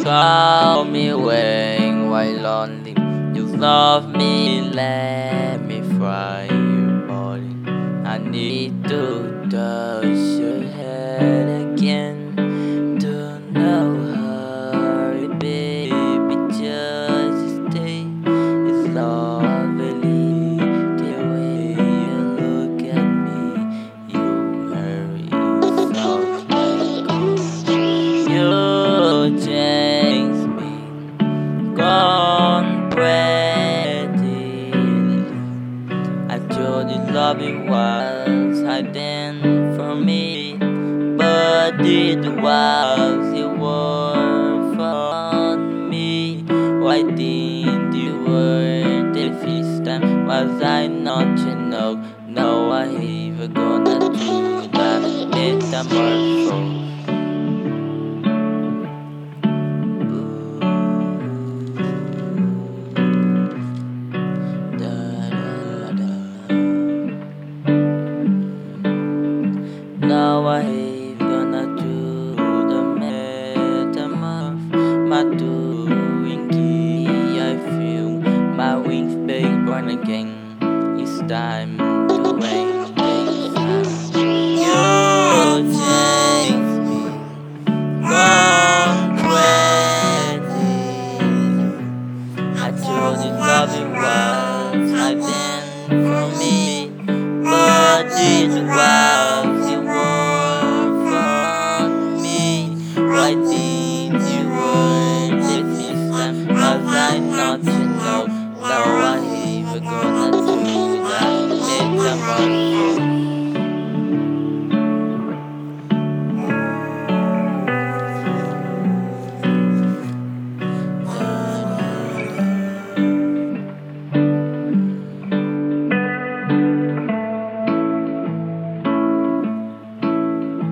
Call me when while lonely. You love me, let me fry your body. I need to touch your head again. To know hurry, baby, just stay. It's lovely the way you look at me. You hurry, soft like you change me, gone pretty. I told you loving was hiding from me, but it was you were for me. Why didn't you work the first time? Was I not to know? No, I ever gonna do that metamorphose. Now I ain't gonna do the metamorph. My doing key, I feel my wings being born again. It's time to wake things. You change me, gone crazy. I told you loving was hiding from me, but it was you were for me. Why did you work the system? Was I not to know? Now I ever gonna do that metamorphosis.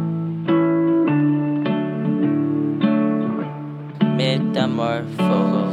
Metamorphose.